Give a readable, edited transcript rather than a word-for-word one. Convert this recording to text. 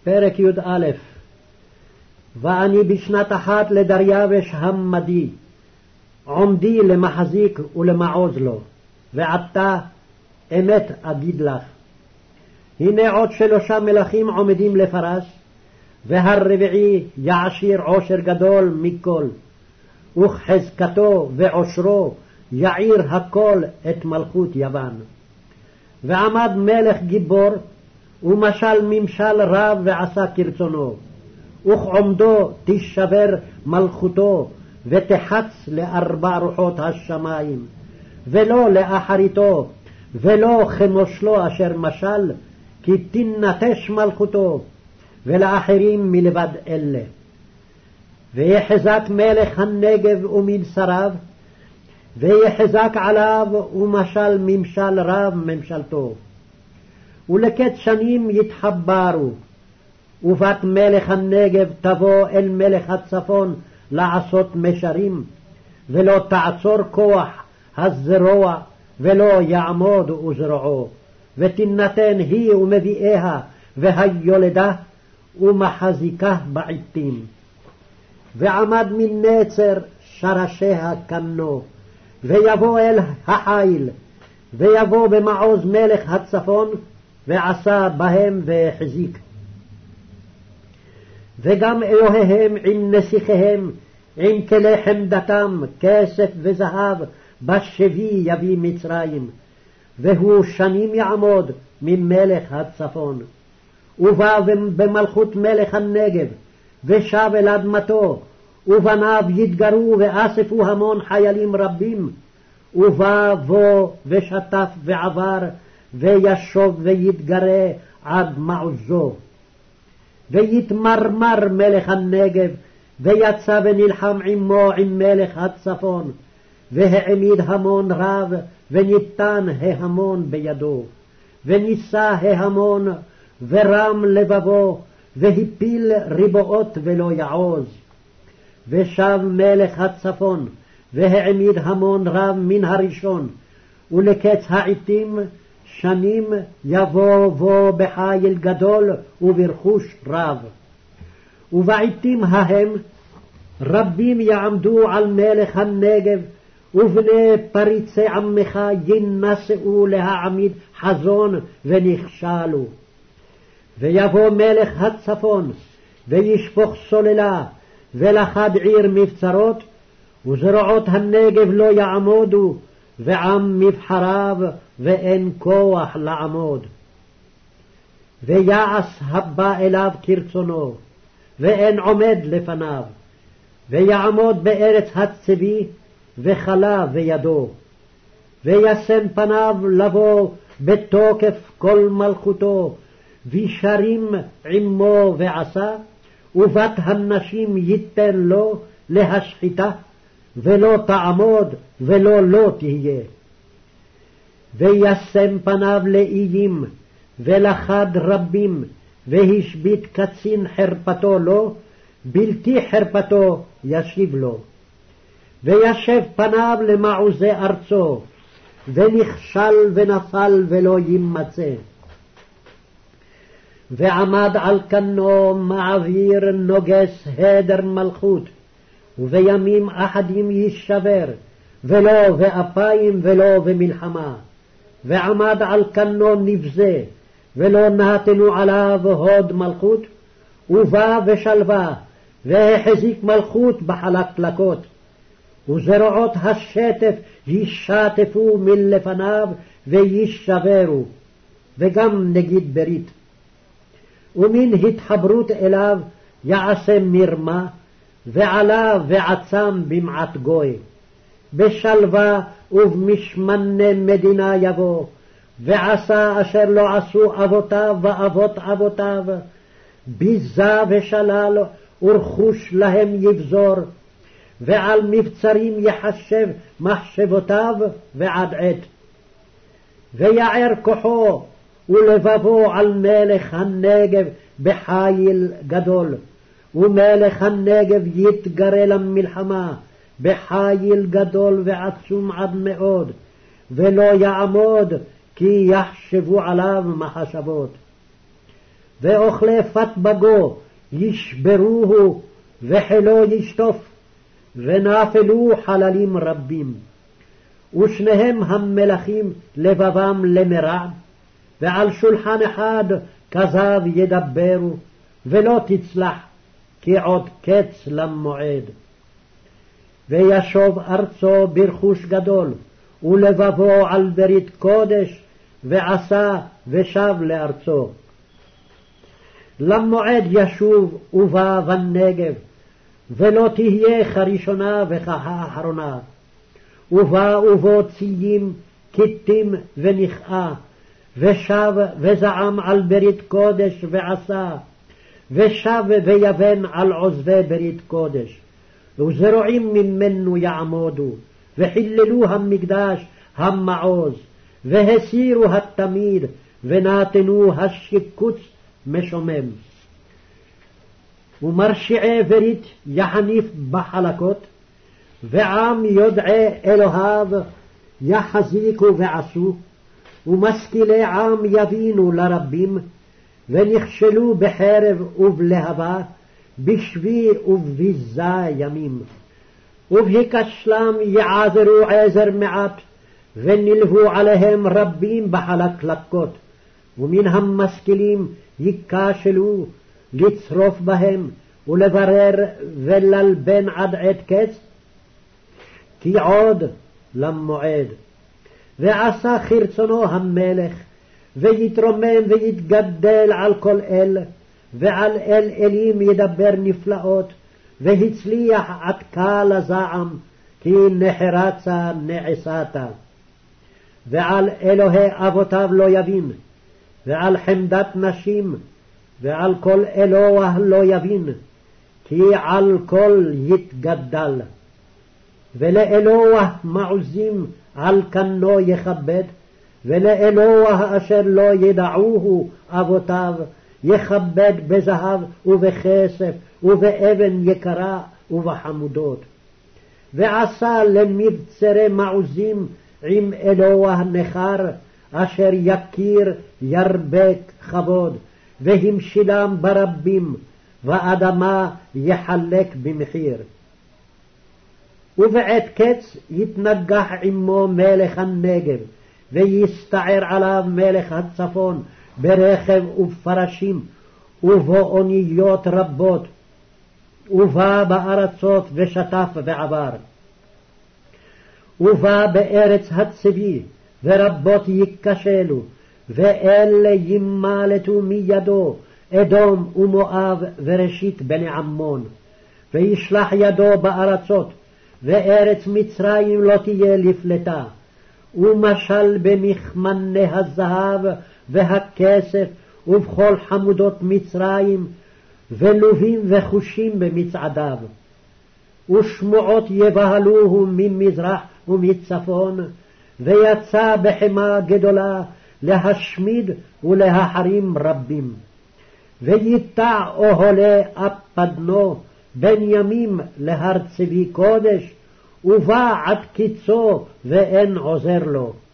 פרק י"א. ואני בשנת אחת לדריווש המדי, עומדי למחזיק ולמעוז לו, ועתה אמת אגיד לך. הנה עוד 3 מלכים עומדים לפרס, והרביעי יעשיר עושר גדול מכל, וכחזקתו ועושרו יעיר הכל את מלכות יוון. ועמד מלך גיבור, ומשל ממשל רב ועשה כרצונו, וכעומדו תשבר מלכותו, ותחץ ל4 רוחות השמיים, ולא לאחריתו, ולא כמושלו אשר משל, כי תנטש מלכותו, ולאחרים מלבד אלה. ויחזק מלך הנגב ומבשריו, ויחזק עליו ומשל ממשל רב ממשלתו. ולקץ שנים יתחברו, ובת מלך הנגב תבוא אל מלך הצפון לעשות משרים, ולא תעצור כוח הזרוע, ולא יעמוד וזרועו, ותינתן היא ומביאיה והיולדה, ומחזיקה בעתים. ועמד מנצר שרשיה כנו, ויבוא אל החיל, ויבוא במעוז מלך הצפון, ועשה בהם והחזיק. וגם אלוהיהם עם נסיכיהם, עם כלי חמדתם, כסף וזהב, בשבי יביא מצרים, והוא שנים יעמוד ממלך הצפון. ובא במלכות מלך הנגב, ושב אל אדמתו, ובניו יתגרו ואספו המון חיילים רבים, ובא בו ושטף ועבר, וישוב ויתגרה עד מעוזו. ויתמרמר מלך הנגב, ויצא ונלחם עמו עם מלך הצפון, והעמיד המון רב, וניתן ההמון בידו, ונישא ההמון, ורם לבבו, והפיל ריבועות ולא יעוז. ושב מלך הצפון, והעמיד המון רב מן הראשון, ולקץ העתים שנים יבוא בו בחיל גדול וברכוש רב. ובעתים ההם רבים יעמדו על מלך הנגב, ובני פריצי עמך ינסאו להעמיד חזון ונכשלו. ויבוא מלך הצפון, וישפוך סוללה, ולכד עיר מבצרות, וזרועות הנגב לא יעמודו, ועם מבחריו ואין כוח לעמוד. ויעש הבא אליו כרצונו, ואין עומד לפניו, ויעמוד בארץ הצבי, וחלה בידו. וישם פניו לבוא בתוקף כל מלכותו, וישרים עמו ועשה, ובת הנשים ייתן לו להשחיתה, ולא תעמוד ולא לא תהיה. וישם פניו לאיים, ולכד רבים, והשבית קצין חרפתו לו, בלתי חרפתו ישיב לו. וישב פניו למעוזי ארצו, ונכשל ונפל ולא יימצא. ועמד על כנו מעביר נוגס הדר מלכות, ובימים אחדים יישבר, ולא באפיים ולא במלחמה. ועמד על כנו נבזה, ולא נתנו עליו הוד מלכות, ובא ושלווה, והחזיק מלכות בחלקלקות. וזרועות השטף ישטפו מלפניו וישברו, וגם נגיד ברית. ומן התחברות אליו יעשה מרמה, ועלה ועצם במעט גוי. בשלווה ובמשמנה מדינה יבוא, ועשה אשר לא עשו אבותיו ואבות אבותיו, ביזה ושלל ורכוש להם יבזור, ועל מבצרים יחשב מחשבותיו ועד עת. ויער כוחו ולבבו על מלך הנגב בחיל גדול, ומלך הנגב יתגרה למלחמה בחיל גדול ועצום עד מאוד, ולא יעמוד כי יחשבו עליו מחשבות. ואוכלי פת בגו ישברוהו, וחילו ישטוף, ונפלו חללים רבים. ושניהם המלכים לבבם למרע, ועל שולחן אחד כזב ידברו, ולא תצלח, כי עוד קץ למועד. וישוב ארצו ברכוש גדול, ולבבו על ברית קודש, ועשה ושב לארצו. למועד ישוב ובא בנגב, ולא תהיה כראשונה וכאחרונה. ובאו בו ציים, כתים ונכאה, ושב וזעם על ברית קודש ועשה, ושב ויבן על עוזבי ברית קודש. וזרועים ממנו יעמודו, וחיללו המקדש המעוז, והסירו התמיד, ונתנו השיקוץ משומם. ומרשיעי ברית יחניף בחלקות, ועם יודעי אלוהיו יחזיקו ועשו, ומשכילי עם יבינו לרבים, ונכשלו בחרב ובלהבה, בשבי ובביזה ימים. ובהיכשלם יעזרו עזר מעט, ונלוו עליהם רבים בחלקלקות, ומן המשכילים ייכשלו לצרוף בהם, ולברר וללבן עד עת קץ, כי עוד למועד. ועשה כרצונו המלך, ויתרומם ויתגדל על כל אל, ועל אל אלים ידבר נפלאות, והצליח עד קל הזעם, כי נחרצה נעשתה. ועל אלוהי אבותיו לא יבין, ועל חמדת נשים, ועל כל אלוה לא יבין, כי על כל יתגדל. ולאלוה מעוזים על כנו יכבד, ולאלוה אשר לא ידעוהו אבותיו יכבד בזהב ובכסף ובאבן יקרה ובחמודות. ועשה למבצרי מעוזים עם אלוה נחר, אשר יכיר ירבק כבוד, והמשילם ברבים, ואדמה יחלק במחיר. ובעת קץ יתנגח עמו מלך הנגב, ויסתער עליו מלך הצפון ברכב ובפרשים ובאוניות רבות, ובא בארצות ושטף ועבר. ובא בארץ הצבי, ורבות ייכשלו, ואלה ימלטו מידו, אדום ומואב וראשית בני עמון. וישלח ידו בארצות, וארץ מצרים לא תהיה לפלטה. ומשל במכמני הזהב והכסף, ובכל חמודות מצרים, ולובים וחושים במצעדיו. ושמועות יבהלוהו ממזרח ומצפון, ויצא בחמה גדולה להשמיד ולהחרים רבים. ויטע אוהלי אפדנו בין ימים להר צבי קודש, ובא עד קיצו ואין עוזר לו.